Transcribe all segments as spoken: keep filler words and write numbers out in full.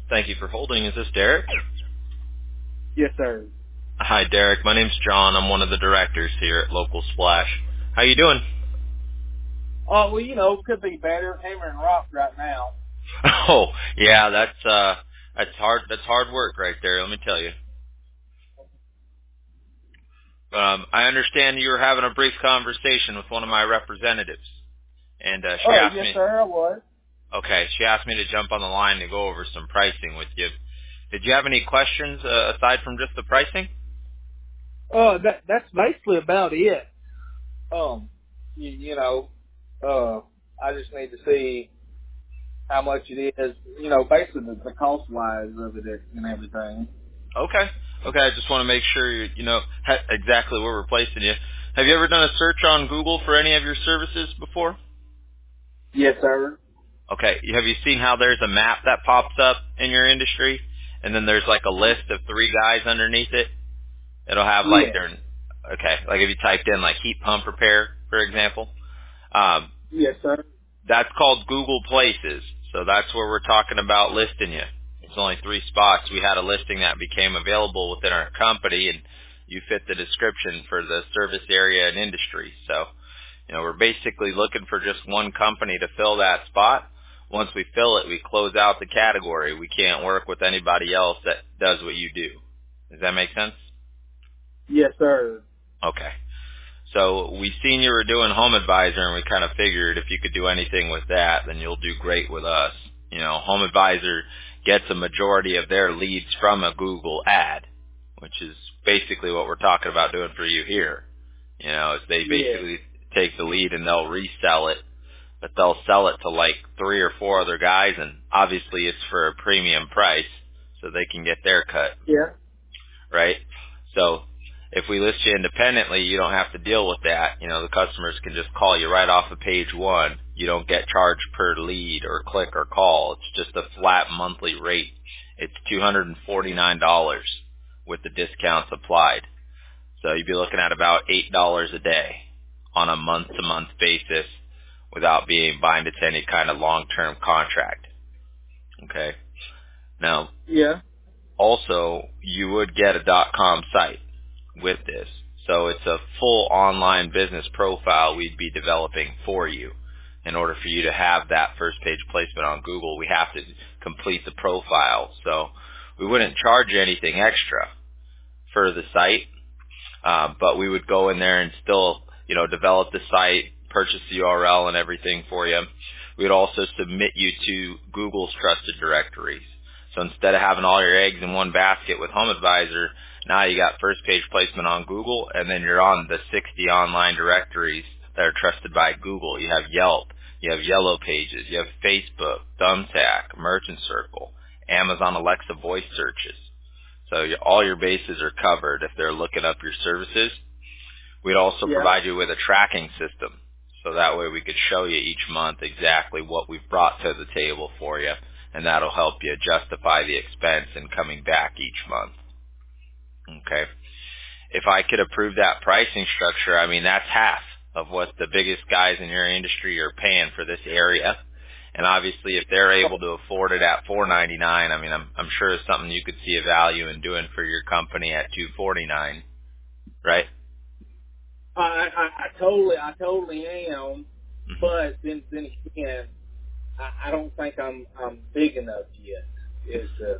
Thank you for holding. Is this Derek? Yes, sir. Hi, Derek. My name's John. I'm one of the directors here at Local Splash. How you doing? Oh, well, you know, could be better. Hammer and rock right now. Oh, yeah, that's uh that's hard that's hard work right there, let me tell you. Um I understand you were having a brief conversation with one of my representatives, and uh she Oh, asked yes, me sir, I was. okay, she asked me to jump on the line to go over some pricing with you. Did you have any questions uh, aside from just the pricing? Uh, that that's basically about it. Um, you, you know, uh, I just need to see how much it is. You know, basically the, the cost wise of it and everything. Okay. Okay, I just want to make sure you, you know ha- exactly where we're placing you. Have you ever done a search on Google for any of your services before? Yes, sir. Okay. Have you seen how there's a map that pops up in your industry, and then there's like a list of three guys underneath it? It'll have like Yes. their okay, like if you typed in like heat pump repair, for example, um, Yes, sir. that's called Google Places. So that's where we're talking about listing you. There's only three spots. We had a listing that became available within our company, and you fit the description for the service area and industry. So, you know, we're basically looking for just one company to fill that spot. Once we fill it, we close out the category. We can't work with anybody else that does what you do. Does that make sense? Yes, sir. Okay. So we seen you were doing Home Advisor, and we kind of figured if you could do anything with that, then you'll do great with us. You know, Home Advisor gets a majority of their leads from a Google ad, which is basically what we're talking about doing for you here. You know, is they Yes. basically take the lead and they'll resell it, but they'll sell it to like three or four other guys, and obviously it's for a premium price, so they can get their cut, Yeah. right? So if we list you independently, you don't have to deal with that. You know, the customers can just call you right off of page one. You don't get charged per lead or click or call. It's just a flat monthly rate. It's two hundred forty-nine dollars with the discounts applied. So you'd be looking at about eight dollars a day on a month-to-month basis without being binded to any kind of long-term contract. Okay? Now, Yeah. also, you would get a .com site with this. So it's a full online business profile we'd be developing for you. In order for you to have that first page placement on Google, we have to complete the profile. So we wouldn't charge you anything extra for the site, uh, but we would go in there and still, you know, develop the site, purchase the U R L and everything for you. We'd also submit you to Google's trusted directories. So instead of having all your eggs in one basket with Home Advisor, now you got first page placement on Google, and then you're on the sixty online directories that are trusted by Google. You have Yelp, you have Yellow Pages, you have Facebook, Thumbtack, Merchant Circle, Amazon Alexa voice searches. So you, all your bases are covered if they're looking up your services. We'd also Yeah. provide you with a tracking system. So that way we could show you each month exactly what we've brought to the table for you, and that'll help you justify the expense in coming back each month. Okay. If I could approve that pricing structure, I mean, that's half of what the biggest guys in your industry are paying for this area. And obviously, if they're able to afford it at four ninety-nine, I mean, I'm I'm sure it's something you could see a value in doing for your company at two forty-nine, right? I, I, I totally, I totally am. Mm-hmm. But then, then again, I, I don't think I'm, I'm big enough yet. Is the,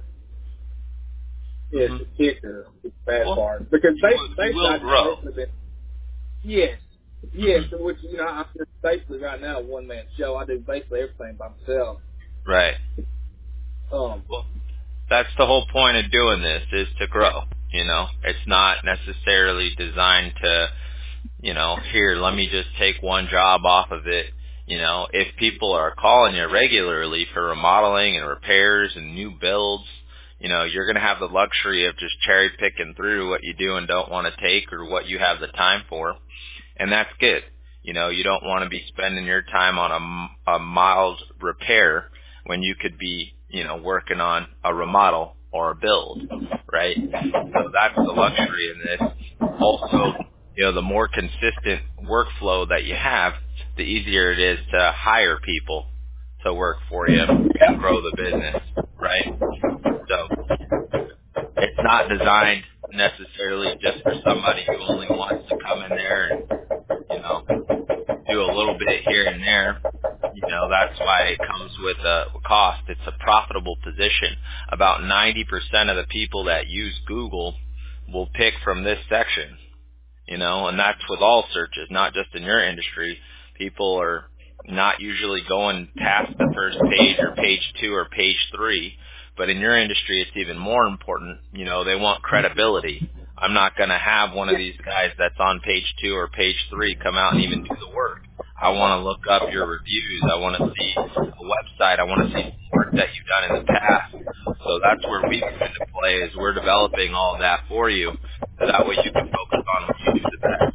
is Mm-hmm. the kicker, the bad Well, part. Because you will, basically, you basically, will I just grow. basically been, yes, yes. Mm-hmm. Which you know, I'm just basically right now a one man show. I do basically everything by myself. Right. Um, Well, that's the whole point of doing this, is to grow. You know, it's not necessarily designed to, you know, here, let me just take one job off of it. You know, if people are calling you regularly for remodeling and repairs and new builds, you know, you're going to have the luxury of just cherry picking through what you do and don't want to take or what you have the time for. And that's good. You know, you don't want to be spending your time on a, m- a mild repair when you could be, you know, working on a remodel or a build, right? So that's the luxury in this. Also, you know, the more consistent workflow that you have, the easier it is to hire people to work for you and yeah, grow the business, right? So it's not designed necessarily just for somebody who only wants to come in there and, you know, do a little bit here and there. You know, that's why it comes with a cost. It's a profitable position. About ninety percent of the people that use Google will pick from this section, you know, and that's with all searches, not just in your industry. People are not usually going past the first page or page two or page three, but in your industry it's even more important. You know, they want credibility. I'm not going to have one of these guys that's on page two or page three come out and even do the work. I want to look up your reviews. I want to see a website. I want to see some work that you've done in the past. So that's where we come into play, is we're developing all of that for you, so that way you can focus on what you do the best.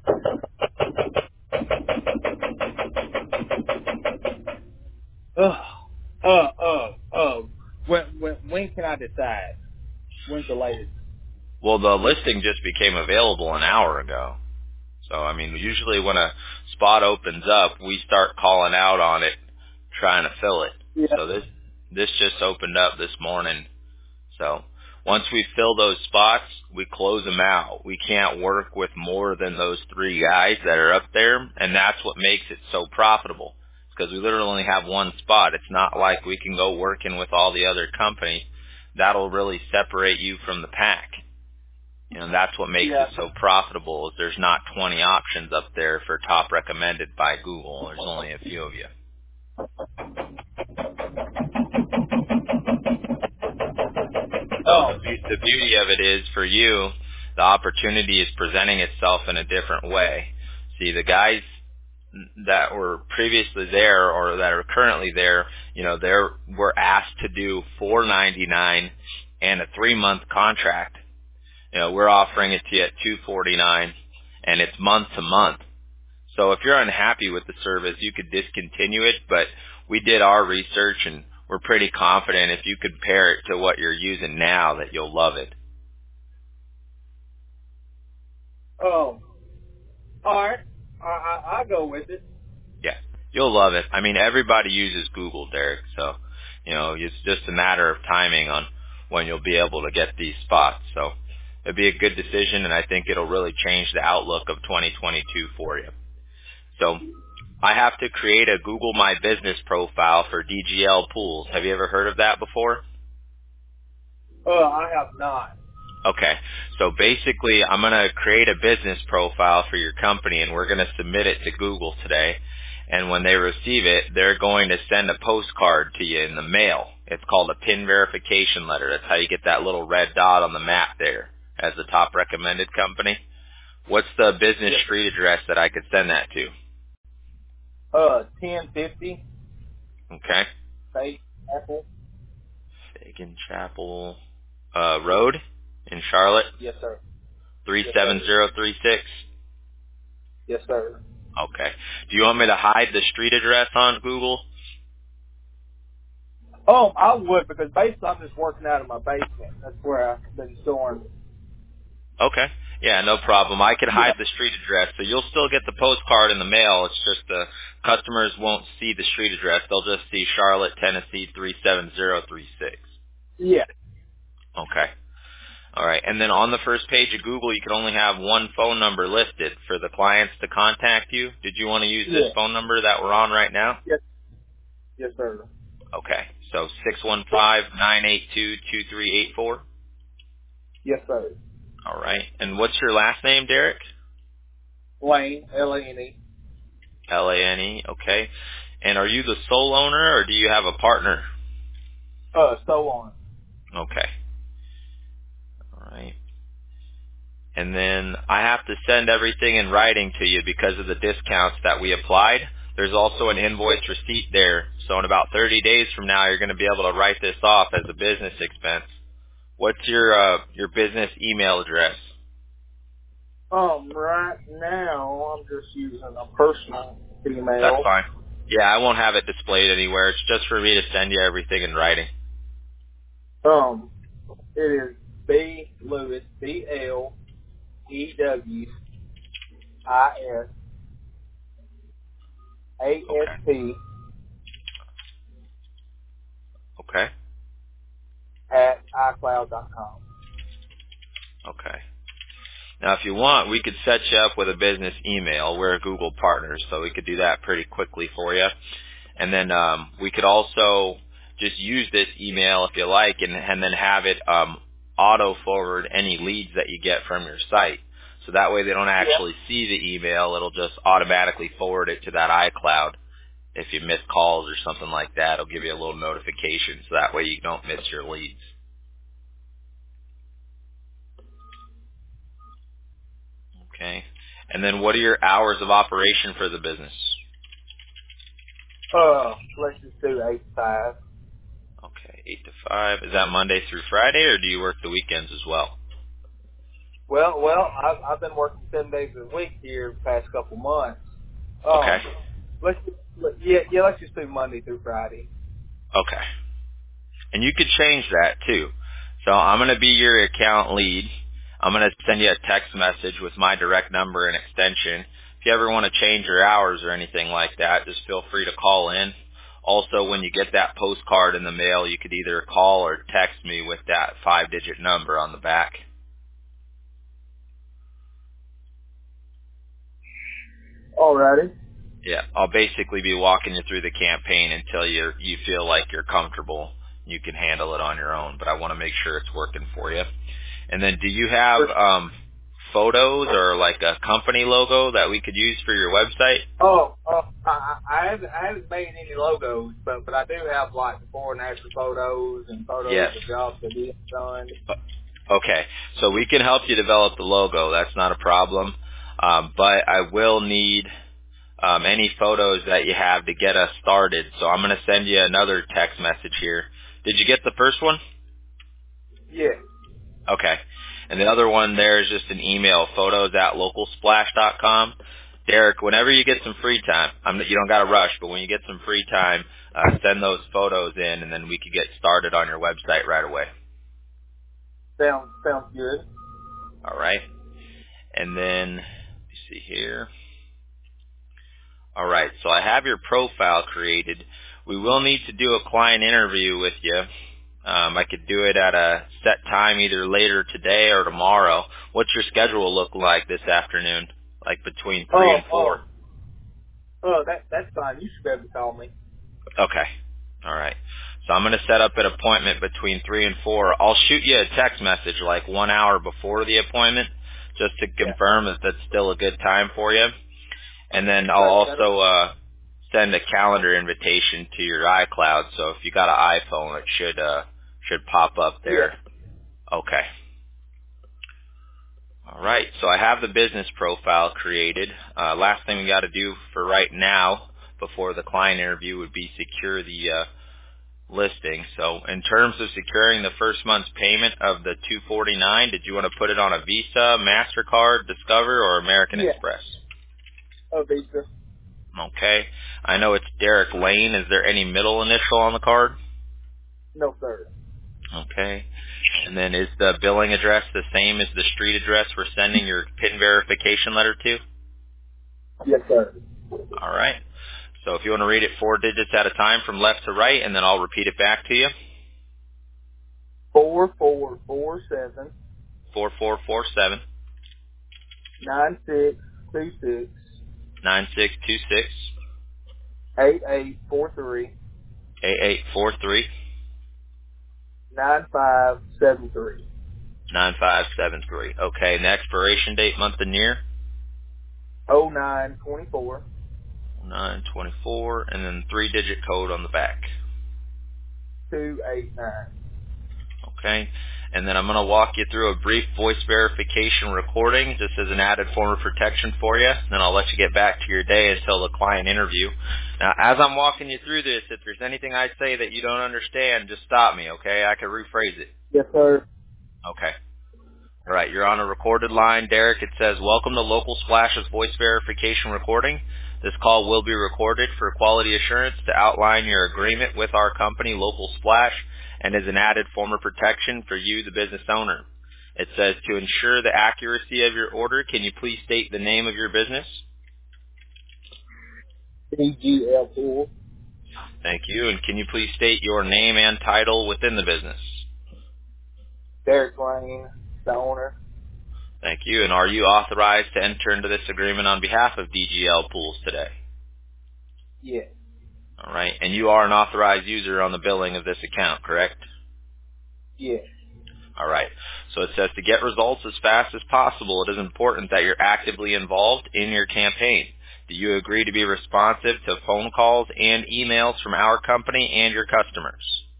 Uh, uh, uh, uh, when, when, when can I decide? When's the latest? Well, the listing just became available an hour ago. So, I mean, usually when a spot opens up, we start calling out on it, trying to fill it. Yeah. So this this just opened up this morning. So once we fill those spots, we close them out. We can't work with more than those three guys that are up there, and that's what makes it so profitable, because we literally only have one spot. It's not like we can go working with all the other companies. That'll really separate you from the pack. You know, that's what makes Yeah. it so profitable, is there's not twenty options up there for top recommended by Google. There's only a few of you. So the, Oh, be- the beauty of it is, for you, the opportunity is presenting itself in a different way. See, the guys that were previously there or that are currently there, you know, they're were asked to do four ninety-nine and a three month contract. You know, we're offering it to you at two forty-nine, and it's month to month. So if you're unhappy with the service, you could discontinue it, but we did our research and we're pretty confident if you compare it to what you're using now that you'll love it. oh, all right. I, I, I'll go with it. Yeah, you'll love it. I mean, everybody uses Google, Derek, so, you know, it's just a matter of timing on when you'll be able to get these spots. So it'll be a good decision, and I think it'll really change the outlook of twenty twenty-two for you. So I have to create a Google My Business profile for D G L Pools. Have you ever heard of that before? Uh, I have not. Okay. So basically, I'm going to create a business profile for your company, and we're going to submit it to Google today. And when they receive it, they're going to send a postcard to you in the mail. It's called a PIN verification letter. That's how you get that little red dot on the map there as the top recommended company. What's the business Yeah. street address that I could send that to? Uh, ten fifty, Okay. State Apple. Fagan Chapel uh, Road in Charlotte, Yes, sir. three Yes, seven sir. zero three six. Yes, sir. Okay. Do you want me to hide the street address on Google? Oh, I would, because basically I'm just working out of my basement. That's where I've been storing. Okay. Yeah, no problem. I could Yeah. hide the street address, so you'll still get the postcard in the mail. It's just the customers won't see the street address. They'll just see Charlotte, Tennessee, three seven zero three six. Yeah. Okay. All right. And then on the first page of Google, you can only have one phone number listed for the clients to contact you. Did you want to use this Yeah. phone number that we're on right now? Yes. Yes, sir. Okay. So six one five, nine eight two, two three eight four. Yes, sir. All right. And what's your last name, Derek? Lane, L A N E. L A N E. Okay. And are you the sole owner, or do you have a partner? Uh, so on. Okay. All right. And then I have to send everything in writing to you because of the discounts that we applied. There's also an invoice receipt there. So in about thirty days from now, you're going to be able to write this off as a business expense. What's your uh, your business email address? Um, right now I'm just using a personal email. That's fine. Yeah, I won't have it displayed anywhere. It's just for me to send you everything in writing. Um, it is B Lewis, B L E W I S A S Okay. P Okay. i cloud dot com. Okay. Now, if you want, we could set you up with a business email. We're a Google partner, so we could do that pretty quickly for you. And then um, we could also just use this email if you like, and, and then have it um, auto-forward any leads that you get from your site. So that way they don't actually yeah. see the email. It'll just automatically forward it to that iCloud. If you miss calls or something like that, it'll give you a little notification, so that way you don't miss your leads. Okay. And then what are your hours of operation for the business? Uh, let's just do eight to five. Okay, eight to five. Is that Monday through Friday, or do you work the weekends as well? Well, well, I've, I've been working seven days a week here the past couple months. Um, Okay. Let's let, yeah, yeah. Let's just do Monday through Friday. Okay. And you could change that too. So I'm going to be your account lead. I'm going to send you a text message with my direct number and extension. If you ever want to change your hours or anything like that, just feel free to call in. Also, when you get that postcard in the mail, you could either call or text me with that five-digit number on the back. Alrighty. Yeah, I'll basically be walking you through the campaign until you you feel like you're comfortable. You can handle it on your own, but I want to make sure it's working for you. And then, do you have um, photos or like a company logo that we could use for your website? Oh, uh, I, I haven't I haven't made any logos, but but I do have like before and after photos and photos Yes. of jobs that we have done. Okay, so we can help you develop the logo. That's not a problem, um, but I will need um, any photos that you have to get us started. So I'm going to send you another text message here. Did you get the first one? Yeah. Okay. And the other one there is just an email, photos at local splash dot com. Derek, whenever you get some free time, I'm, you don't got to rush, but when you get some free time, uh, send those photos in, and then we could get started on your website right away. Sounds sounds good. All right. And then, let me see here. All right, so I have your profile created. We will need to do a client interview with you. Um, I could do it at a set time either later today or tomorrow. What's your schedule look like this afternoon, like between three Oh, and oh, four? oh, that that's fine. You should be able to call me. Okay. All right. So I'm going to set up an appointment between three and four. I'll shoot you a text message like one hour before the appointment just to Yeah. confirm that that's still a good time for you. And then I'll That, that, also uh, send a calendar invitation to your iCloud. So if you got an iPhone, it should uh, should pop up yeah. there. Okay. All right. So I have the business profile created. Uh, last thing we got to do for right now, before the client interview, would be secure the uh, listing. So in terms of securing the first month's payment of the two forty-nine, did you want to put it on a Visa, MasterCard, Discover, or American Yeah. Express? Oh, Visa. Okay. I know it's Derek Lane. Is there any middle initial on the card? No, sir. Okay. And then is the billing address the same as the street address we're sending your PIN verification letter to? Yes, sir. All right. So if you want to read it four digits at a time from left to right, and then I'll repeat it back to you. Four four four seven four four four seven, nine six two six nine six two six, eight eight four three eight eight four three, nine five seven three. nine five seven three. Okay. And the expiration date, month and year? Oh nine twenty four. nine twenty-four, and then three-digit code on the back. Two eight nine. Okay. And then I'm going to walk you through a brief voice verification recording just as an added form of protection for you. Then I'll let you get back to your day until the client interview. Now, as I'm walking you through this, if there's anything I say that you don't understand, just stop me, okay? I can rephrase it. Yes, sir. Okay. All right, you're on a recorded line, Derek. It says, welcome to Local Splash's voice verification recording. This call will be recorded for quality assurance to outline your agreement with our company, Local Splash, and is an added form of protection for you, the business owner. It says, to ensure the accuracy of your order, can you please state the name of your business? D G L four. Thank you. And can you please state your name and title within the business? Derek Lane, the owner. Thank you. And are you authorized to enter into this agreement on behalf of D G L Pools today? Yes. All right. And you are an authorized user on the billing of this account, correct? Yes. All right. So it says to get results as fast as possible, it is important that you're actively involved in your campaign. Do you agree to be responsive to phone calls and emails from our company and your customers?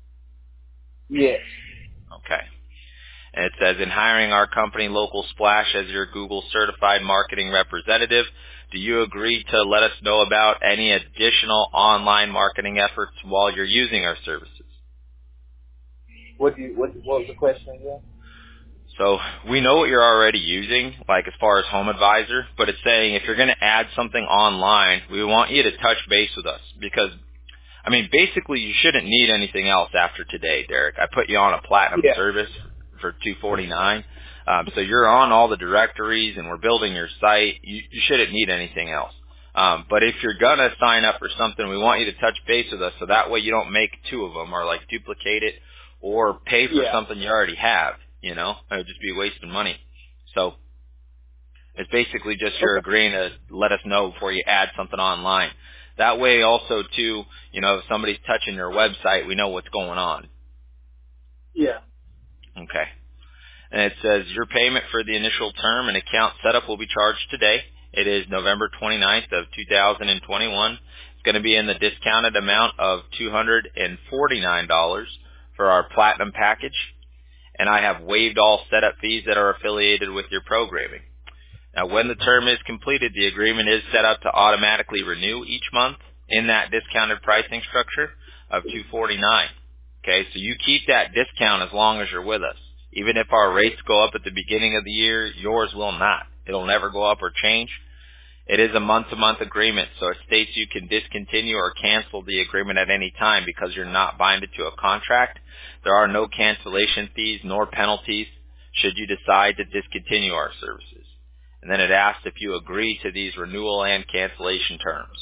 Yes. Okay. And it says in hiring our company, Local Splash, as your Google certified marketing representative, do you agree to let us know about any additional online marketing efforts while you're using our services? What do you, what, what was the question again? So we know what you're already using, like as far as Home Advisor, but it's saying if you're going to add something online, we want you to touch base with us because, I mean, basically you shouldn't need anything else after today, Derek. I put you on a platinum Yeah. service for two forty-nine. Um, so you're on all the directories and we're building your site. You, you shouldn't need anything else. Um, but if you're going to sign up for something, we want you to touch base with us so that way you don't make two of them or like duplicate it or pay for Yeah. something you already have. You know, it would just be wasting money. So it's basically just you're Okay. agreeing to let us know before you add something online. That way also too, you know, if somebody's touching your website, we know what's going on. Yeah. Okay. And it says your payment for the initial term and account setup will be charged today. It is November twenty-ninth of two thousand twenty-one. It's going to be in the discounted amount of two hundred forty-nine dollars for our platinum package. And I have waived all setup fees that are affiliated with your programming. Now, when the term is completed, the agreement is set up to automatically renew each month in that discounted pricing structure of two forty-nine. Okay, so you keep that discount as long as you're with us. Even if our rates go up at the beginning of the year, yours will not. It'll never go up or change. It is a month-to-month agreement, so it states you can discontinue or cancel the agreement at any time because you're not binded to a contract. There are no cancellation fees nor penalties should you decide to discontinue our services. And then it asks if you agree to these renewal and cancellation terms.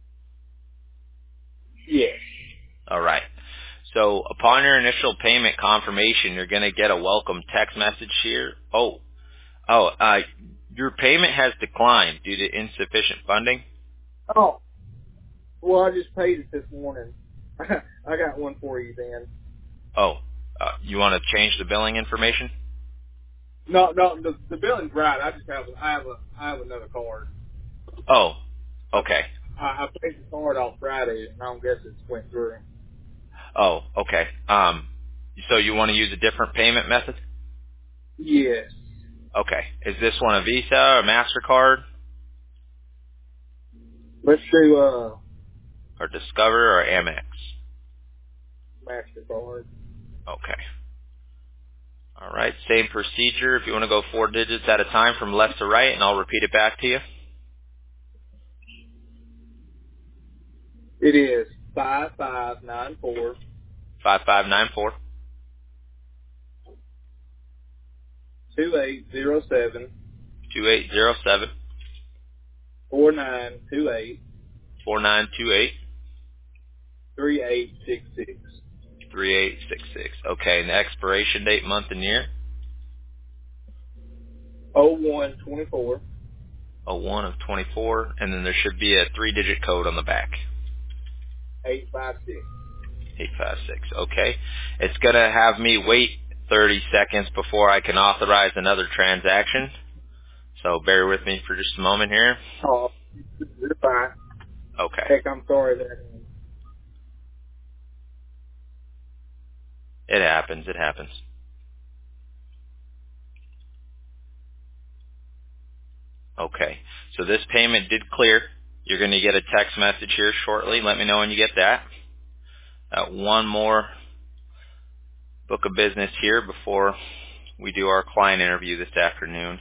Yes. All right. So upon your initial payment confirmation, you're going to get a welcome text message here. Oh, oh, uh, your payment has declined due to insufficient funding. Oh, well, I just paid it this morning. I got one for you then. Oh, uh, you want to change the billing information? No, no, the, the billing's right. I just have, I have a, I have another card. Oh, I, okay. I, I paid the card off Friday, and I don't guess it went through. Oh, okay. Um, so you want to use a different payment method? Yes. Okay. Is this one a Visa or MasterCard Let's do uh or Discover or Amex? MasterCard. Okay. All right. Same procedure. If you want to go four digits at a time from left to right, and I'll repeat it back to you. It is five five nine four Five five nine four two eight zero seven two eight zero seven four nine two eight four nine two eight three eight six six three eight six six. Okay. And the expiration date, month, and year. oh one twenty four Oh one of twenty-four, and then there should be a three-digit code on the back. eight five six. eight five six. Okay. It's going to have me wait thirty seconds before I can authorize another transaction. So bear with me for just a moment here. Oh, it's fine. Okay. Heck, I'm sorry that. It happens. It happens. Okay. So this payment did clear. You're going to get a text message here shortly. Let me know when you get that. Uh, one more book of business here before we do our client interview this afternoon.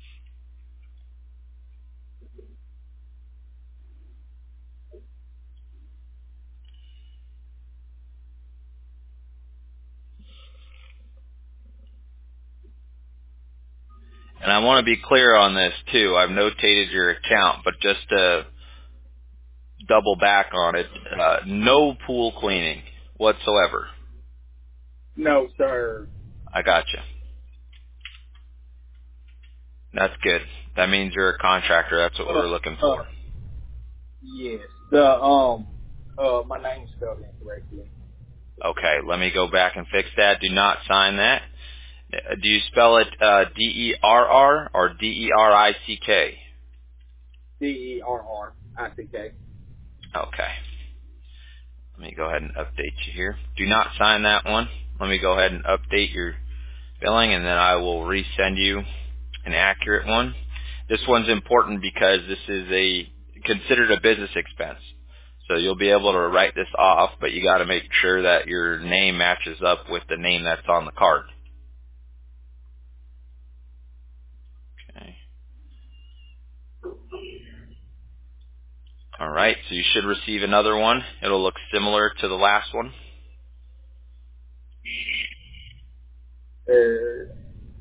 And I want to be clear on this too. I've notated your account, but just to double back on it, uh, no pool cleaning whatsoever. No, sir. I gotcha. That's good. That means you're a contractor. That's what Uh, we're looking for. uh, yes. The um, uh, my name's spelled incorrectly. Okay, let me go back and fix that. Do not sign that. Uh, Do you spell it uh, D E R R or D E R I C K? D E R R I C K. Okay. Let me go ahead and update you here. Do not sign that one. Let me go ahead and update your billing, and then I will resend you an accurate one. This one's important because this is a considered a business expense. So you'll be able to write this off, but you got to make sure that your name matches up with the name that's on the card. Okay. All right, so you should receive another one. It'll look similar to the last one. Uh,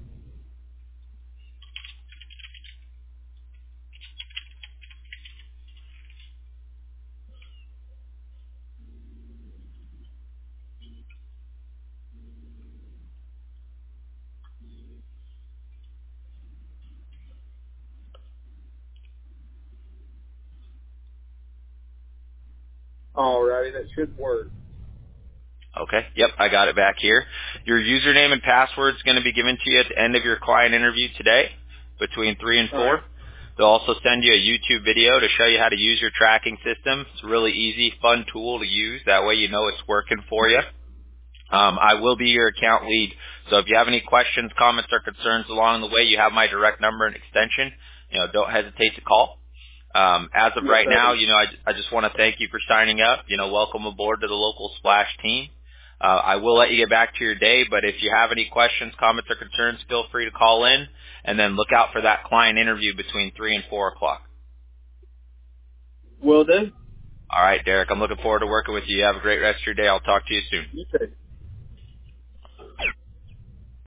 Alrighty, that should work. Okay, yep, I got it back here. Your username and password is going to be given to you at the end of your client interview today between three and All four. right. They'll also send you a YouTube video to show you how to use your tracking system. It's a really easy, fun tool to use. That way you know it's working for you. Um, I will be your account lead, so if you have any questions, comments, or concerns along the way, you have my direct number and extension. You know, don't hesitate to call. Um, as of Yes, right sir. now, you know, I, I just want to thank you for signing up. You know, welcome aboard to the local Splash team. Uh, I will let you get back to your day, but if you have any questions, comments, or concerns, feel free to call in, and then look out for that client interview between three and four o'clock. Will do. All right, Derek, I'm looking forward to working with you. You have a great rest of your day. I'll talk to you soon. You too.